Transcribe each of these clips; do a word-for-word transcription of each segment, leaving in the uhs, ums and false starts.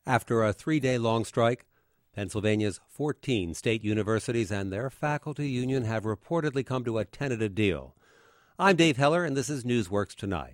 After a three-day-long strike, Pennsylvania's fourteen state universities and their faculty union have reportedly come to a tentative deal. I'm Dave Heller, and this is Newsworks Tonight.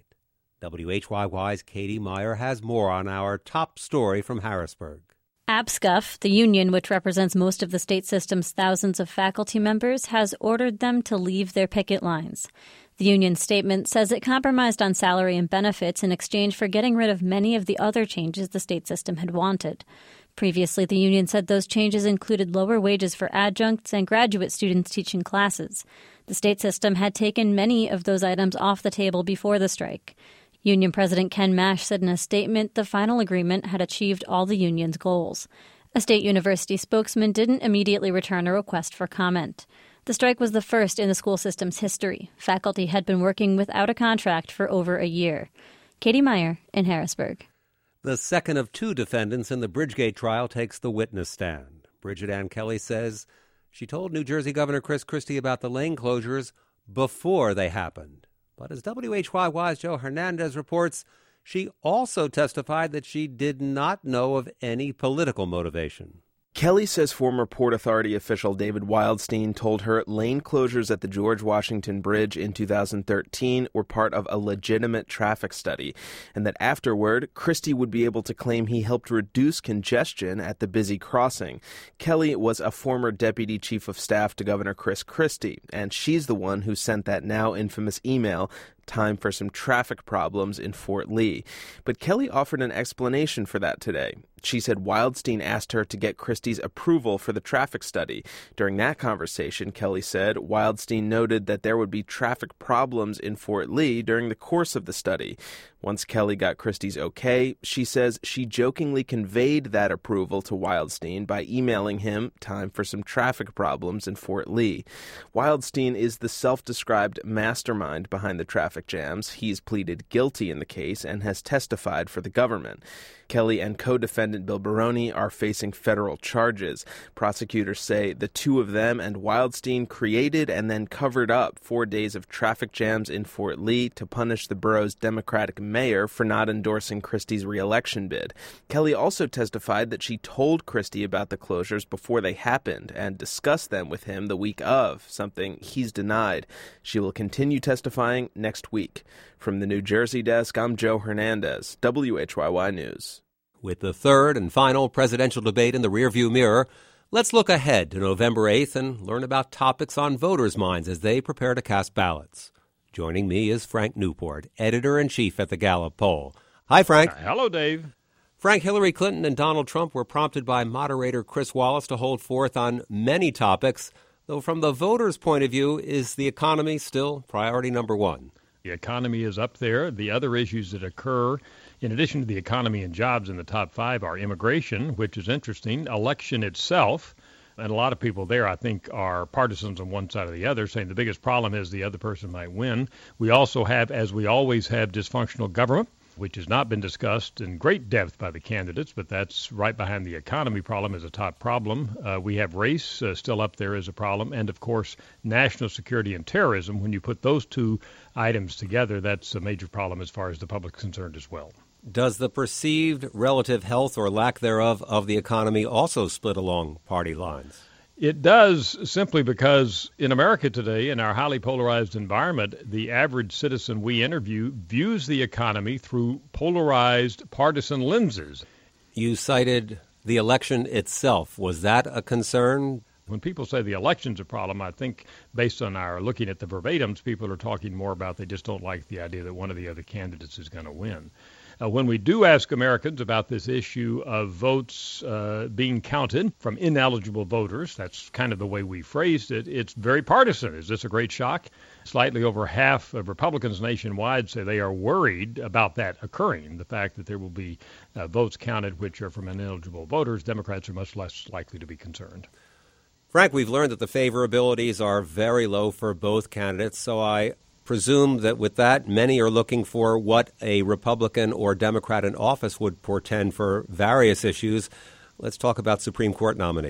W H Y Y's Katie Meyer has more on our top story from Harrisburg. APSCUF, the union which represents most of the state system's thousands of faculty members, has ordered them to leave their picket lines. The union statement says it compromised on salary and benefits in exchange for getting rid of many of the other changes the state system had wanted. Previously, the union said those changes included lower wages for adjuncts and graduate students teaching classes. The state system had taken many of those items off the table before the strike. Union President Ken Mash said in a statement the final agreement had achieved all the union's goals. A state university spokesman didn't immediately return a request for comment. The strike was the first in the school system's history. Faculty had been working without a contract for over a year. Katie Meyer in Harrisburg. The second of two defendants in the Bridgegate trial takes the witness stand. Bridget Ann Kelly says she told New Jersey Governor Chris Christie about the lane closures before they happened. But as W H Y Y's Joe Hernandez reports, she also testified that she did not know of any political motivation. Kelly says former Port Authority official David Wildstein told her lane closures at the George Washington Bridge in two thousand thirteen were part of a legitimate traffic study, and that afterward, Christie would be able to claim he helped reduce congestion at the busy crossing. Kelly was a former deputy chief of staff to Governor Chris Christie, and she's the one who sent that now infamous email, "Time for some traffic problems in Fort Lee." But Kelly offered an explanation for that today. She said Wildstein asked her to get Christie's approval for the traffic study. During that conversation, Kelly said, Wildstein noted that there would be traffic problems in Fort Lee during the course of the study. Once Kelly got Christie's okay, she says she jokingly conveyed that approval to Wildstein by emailing him, "Time for some traffic problems in Fort Lee." Wildstein is the self-described mastermind behind the traffic jams. He's pleaded guilty in the case and has testified for the government. Kelly and co-defendant Bill Baroni are facing federal charges. Prosecutors say the two of them and Wildstein created and then covered up four days of traffic jams in Fort Lee to punish the borough's Democratic mayor for not endorsing Christie's re-election bid. Kelly also testified that she told Christie about the closures before they happened and discussed them with him the week of, something he's denied. She will continue testifying next week. From the New Jersey desk, I'm Joe Hernandez, W H Y Y News. With the third and final presidential debate in the rearview mirror, let's look ahead to November eighth and learn about topics on voters' minds as they prepare to cast ballots. Joining me is Frank Newport, editor-in-chief at the Gallup poll. Hi, Frank. Uh, hello, Dave. Frank, Hillary Clinton and Donald Trump were prompted by moderator Chris Wallace to hold forth on many topics, though from the voters' point of view, is the economy still priority number one? The economy is up there. The other issues that occur, in addition to the economy and jobs in the top five, are immigration, which is interesting, election itself, and a lot of people there, I think, are partisans on one side or the other, saying the biggest problem is the other person might win. We also have, as we always have, dysfunctional government, which has not been discussed in great depth by the candidates, but that's right behind the economy problem as a top problem. Uh, we have race uh, still up there as a problem, and, of course, national security and terrorism. When you put those two items together, that's a major problem as far as the public is concerned as well. Does the perceived relative health or lack thereof of the economy also split along party lines? It does, simply because in America today, in our highly polarized environment, the average citizen we interview views the economy through polarized partisan lenses. You cited the election itself. Was that a concern? When people say the election's a problem, I think based on our looking at the verbatims, people are talking more about they just don't like the idea that one of the other candidates is going to win. Uh, when we do ask Americans about this issue of votes uh, being counted from ineligible voters, that's kind of the way we phrased it, it's very partisan. Is this a great shock? Slightly over half of Republicans nationwide say they are worried about that occurring, the fact that there will be uh, votes counted which are from ineligible voters. Democrats are much less likely to be concerned. Frank, we've learned that the favorabilities are very low for both candidates, so I presume that with that, many are looking for what a Republican or Democrat in office would portend for various issues. Let's talk about Supreme Court nominees.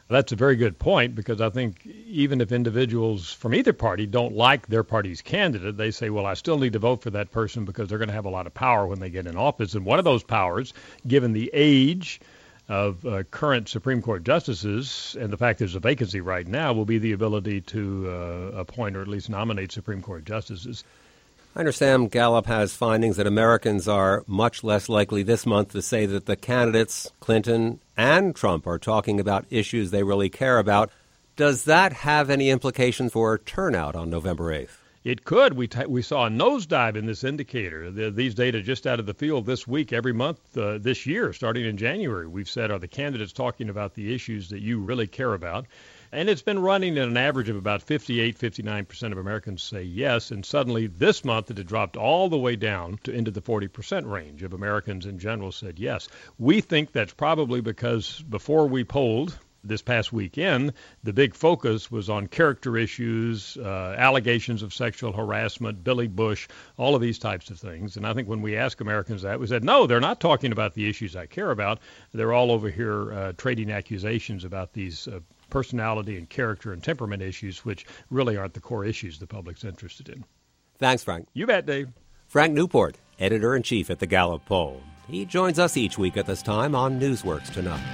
That's a very good point, because I think even if individuals from either party don't like their party's candidate, they say, well, I still need to vote for that person because they're going to have a lot of power when they get in office. And one of those powers, given the age of uh, current Supreme Court justices and the fact there's a vacancy right now, will be the ability to uh, appoint or at least nominate Supreme Court justices. I understand Gallup has findings that Americans are much less likely this month to say that the candidates, Clinton and Trump, are talking about issues they really care about. Does that have any implications for turnout on November eighth? It could. We t- we saw a nosedive in this indicator. The, these data just out of the field this week, every month uh, this year, starting in January, we've said, are the candidates talking about the issues that you really care about? And it's been running at an average of about fifty-eight, fifty-nine percent of Americans say yes. And suddenly this month it had dropped all the way down to into the forty percent range of Americans in general said yes. We think that's probably because before we polled this past weekend, the big focus was on character issues, uh, allegations of sexual harassment, Billy Bush, all of these types of things. And I think when we ask Americans that, we said, no, they're not talking about the issues I care about. They're all over here uh, trading accusations about these uh, personality and character and temperament issues, which really aren't the core issues the public's interested in. Thanks, Frank. You bet, Dave. Frank Newport, editor-in-chief at the Gallup Poll. He joins us each week at this time on Newsworks Tonight.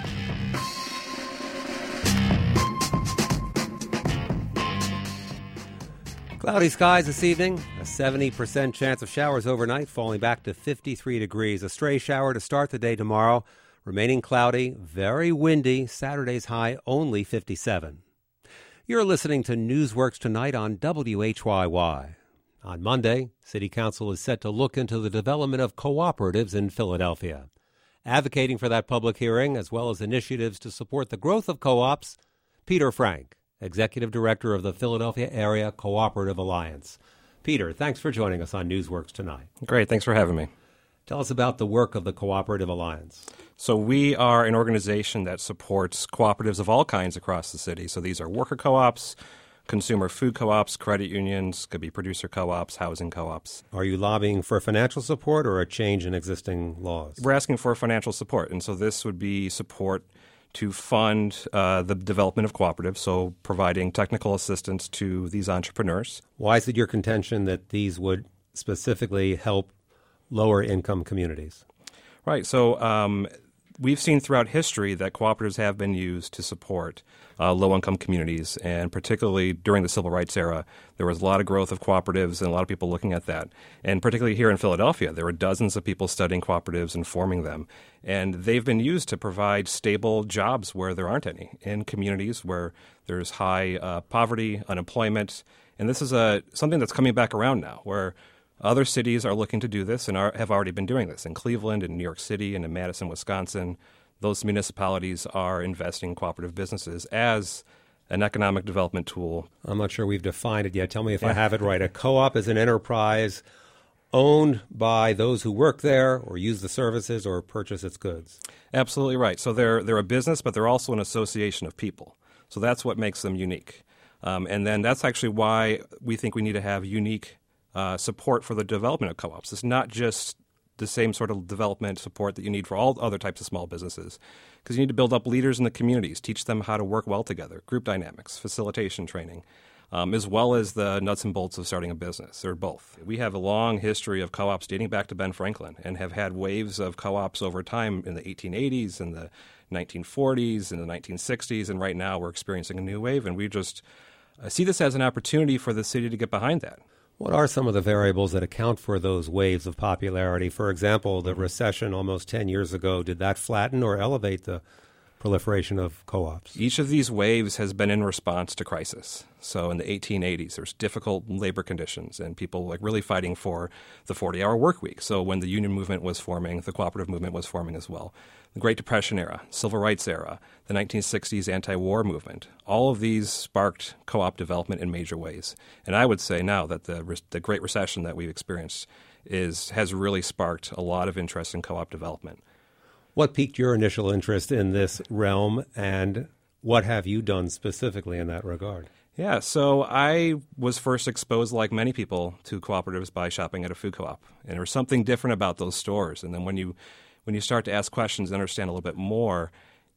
Cloudy skies this evening, a seventy percent chance of showers overnight, falling back to fifty-three degrees. A stray shower to start the day tomorrow. Remaining cloudy, very windy. Saturday's high only fifty-seven. You're listening to Newsworks Tonight on W H Y Y. On Monday, City Council is set to look into the development of cooperatives in Philadelphia. Advocating for that public hearing, as well as initiatives to support the growth of co-ops, Peter Frank, Executive Director of the Philadelphia Area Cooperative Alliance. Peter, thanks for joining us on Newsworks Tonight. Great, thanks for having me. Tell us about the work of the Cooperative Alliance. So we are an organization that supports cooperatives of all kinds across the city. So these are worker co-ops, consumer food co-ops, credit unions, could be producer co-ops, housing co-ops. Are you lobbying for financial support or a change in existing laws? We're asking for financial support, and so this would be support to fund uh, the development of cooperatives, so providing technical assistance to these entrepreneurs. Why is it your contention that these would specifically help lower-income communities? Right. So um, we've seen throughout history that cooperatives have been used to support uh, low-income communities, and particularly during the Civil Rights era, there was a lot of growth of cooperatives and a lot of people looking at that. And particularly here in Philadelphia, there were dozens of people studying cooperatives and forming them. And they've been used to provide stable jobs where there aren't any, in communities where there's high uh, poverty, unemployment. And this is a something that's coming back around now, where other cities are looking to do this and are, have already been doing this. In Cleveland, in New York City, and in Madison, Wisconsin, those municipalities are investing in cooperative businesses as an economic development tool. I'm not sure we've defined it yet. Tell me if yeah. I have it right. A co-op is an enterprise owned by those who work there or use the services or purchase its goods. Absolutely right. So they're, they're a business, but they're also an association of people. So that's what makes them unique. Um, and then that's actually why we think we need to have unique Uh, support for the development of co-ops. It's not just the same sort of development support that you need for all other types of small businesses, because you need to build up leaders in the communities, teach them how to work well together, group dynamics, facilitation training, um, as well as the nuts and bolts of starting a business, or both. We have a long history of co-ops dating back to Ben Franklin and have had waves of co-ops over time in the eighteen eighties and the nineteen forties and the nineteen sixties, and right now we're experiencing a new wave, and we just uh, see this as an opportunity for the city to get behind that. What are some of the variables that account for those waves of popularity? For example, the recession almost ten years ago, did that flatten or elevate the proliferation of co-ops? Each of these waves has been in response to crisis. So in the eighteen eighties, there's difficult labor conditions and people like really fighting for the forty-hour work week. So when the union movement was forming, the cooperative movement was forming as well. The Great Depression era, Civil Rights era, the nineteen sixties anti-war movement, all of these sparked co-op development in major ways. And I would say now that the the Great Recession that we've experienced is has really sparked a lot of interest in co-op development. What piqued your initial interest in this realm, and what have you done specifically in that regard? Yeah, so I was first exposed, like many people, to cooperatives by shopping at a food co-op. And there was something different about those stores. And then when you when you start to ask questions and understand a little bit more,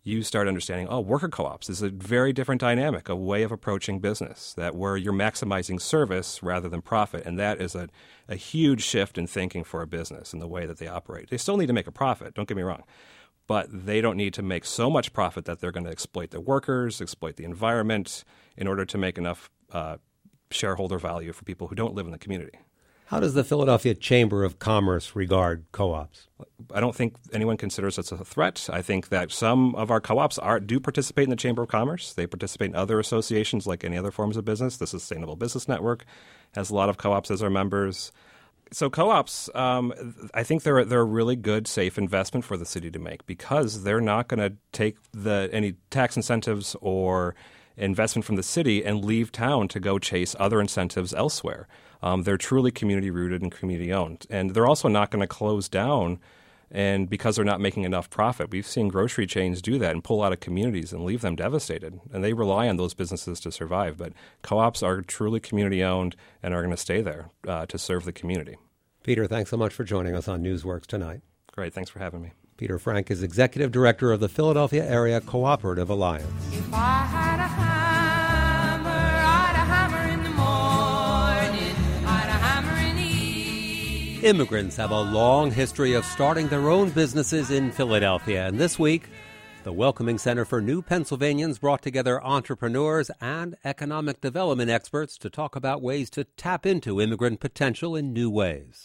you start understanding, oh, worker co-ops is a very different dynamic, a way of approaching business, that where you're maximizing service rather than profit. And that is a, a huge shift in thinking for a business and the way that they operate. They still need to make a profit, don't get me wrong, but they don't need to make so much profit that they're going to exploit their workers, exploit the environment in order to make enough uh, shareholder value for people who don't live in the community. How does the Philadelphia Chamber of Commerce regard co-ops? I don't think anyone considers us a threat. I think that some of our co-ops are, do participate in the Chamber of Commerce. They participate in other associations like any other forms of business. The Sustainable Business Network has a lot of co-ops as our members. So co-ops, um, I think they're they're a really good, safe investment for the city to make because they're not going to take the any tax incentives or investment from the city and leave town to go chase other incentives elsewhere. Um, they're truly community-rooted and community-owned. And they're also not going to close down and because they're not making enough profit. We've seen grocery chains do that and pull out of communities and leave them devastated. And they rely on those businesses to survive. But co-ops are truly community-owned and are going to stay there uh, to serve the community. Peter, thanks so much for joining us on Newsworks tonight. Great. Thanks for having me. Peter Frank is Executive Director of the Philadelphia Area Cooperative Alliance. If I had a hammer, I'd a hammer in the morning, I'd a hammer in the evening. Immigrants have a long history of starting their own businesses in Philadelphia. And this week, the Welcoming Center for New Pennsylvanians brought together entrepreneurs and economic development experts to talk about ways to tap into immigrant potential in new ways.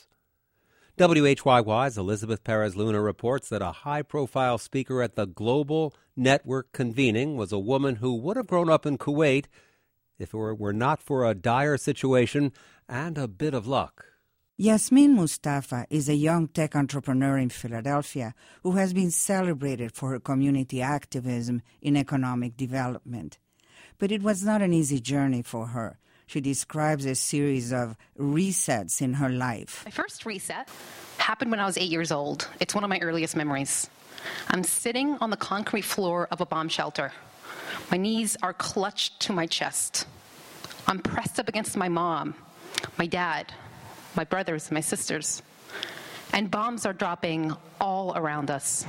W H Y Y's Elizabeth Perez Luna reports that a high-profile speaker at the Global Network convening was a woman who would have grown up in Kuwait if it were not for a dire situation and a bit of luck. Yasmin Mustafa is a young tech entrepreneur in Philadelphia who has been celebrated for her community activism in economic development. But it was not an easy journey for her. She describes a series of resets in her life. My first reset happened when I was eight years old. It's one of my earliest memories. I'm sitting on the concrete floor of a bomb shelter. My knees are clutched to my chest. I'm pressed up against my mom, my dad, my brothers, my sisters. And bombs are dropping all around us.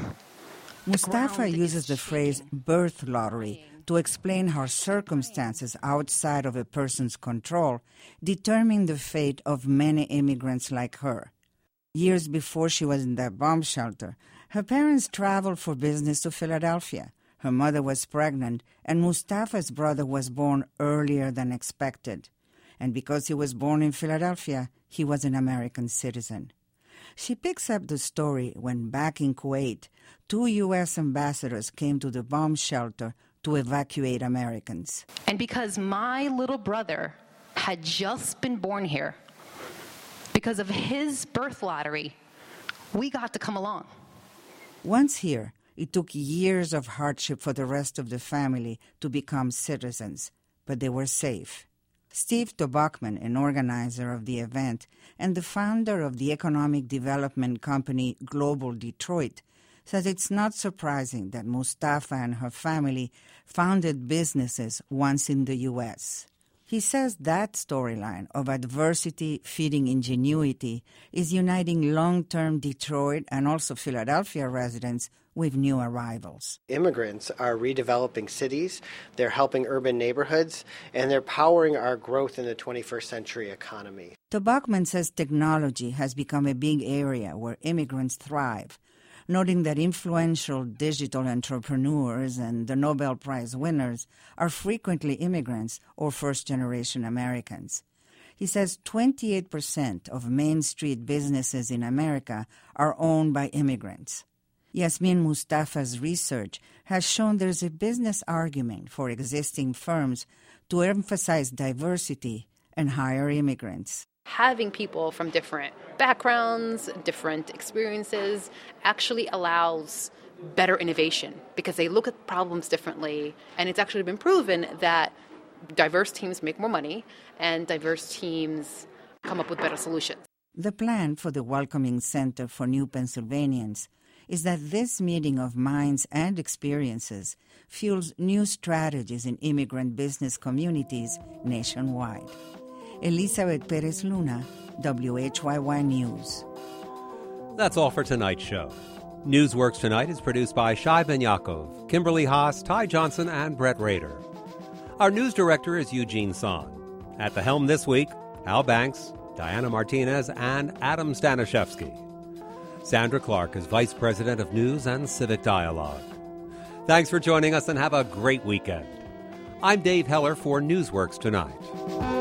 Mustafa uses the phrase birth lottery to explain how circumstances outside of a person's control determine the fate of many immigrants like her. Years before she was in that bomb shelter, her parents traveled for business to Philadelphia. Her mother was pregnant, and Mustafa's brother was born earlier than expected. And because he was born in Philadelphia, he was an American citizen. She picks up the story when, back in Kuwait, two U S ambassadors came to the bomb shelter to evacuate Americans. And because my little brother had just been born here, because of his birth lottery, we got to come along. Once here, it took years of hardship for the rest of the family to become citizens, but they were safe. Steve Tobachman, an organizer of the event and the founder of the economic development company Global Detroit, says it's not surprising that Mustafa and her family founded businesses once in the U S. He says that storyline of adversity feeding ingenuity is uniting long-term Detroit and also Philadelphia residents with new arrivals. Immigrants are redeveloping cities, they're helping urban neighborhoods, and they're powering our growth in the twenty-first century economy. Tobachman says technology has become a big area where immigrants thrive, noting that influential digital entrepreneurs and the Nobel Prize winners are frequently immigrants or first-generation Americans. He says twenty-eight percent of Main Street businesses in America are owned by immigrants. Yasmin Mustafa's research has shown there's a business argument for existing firms to emphasize diversity and hire immigrants. Having people from different backgrounds, different experiences, actually allows better innovation because they look at problems differently. And it's actually been proven that diverse teams make more money and diverse teams come up with better solutions. The plan for the Welcoming Center for New Pennsylvanians is that this meeting of minds and experiences fuels new strategies in immigrant business communities nationwide. Elizabeth Perez Luna, W H Y Y News. That's all for tonight's show. Newsworks Tonight is produced by Shai Ben Yaakov, Kimberly Haas, Ty Johnson, and Brett Rader. Our news director is Eugene Son. At the helm this week, Al Banks, Diana Martinez, and Adam Stanishevsky. Sandra Clark is Vice President of News and Civic Dialogue. Thanks for joining us and have a great weekend. I'm Dave Heller for Newsworks Tonight.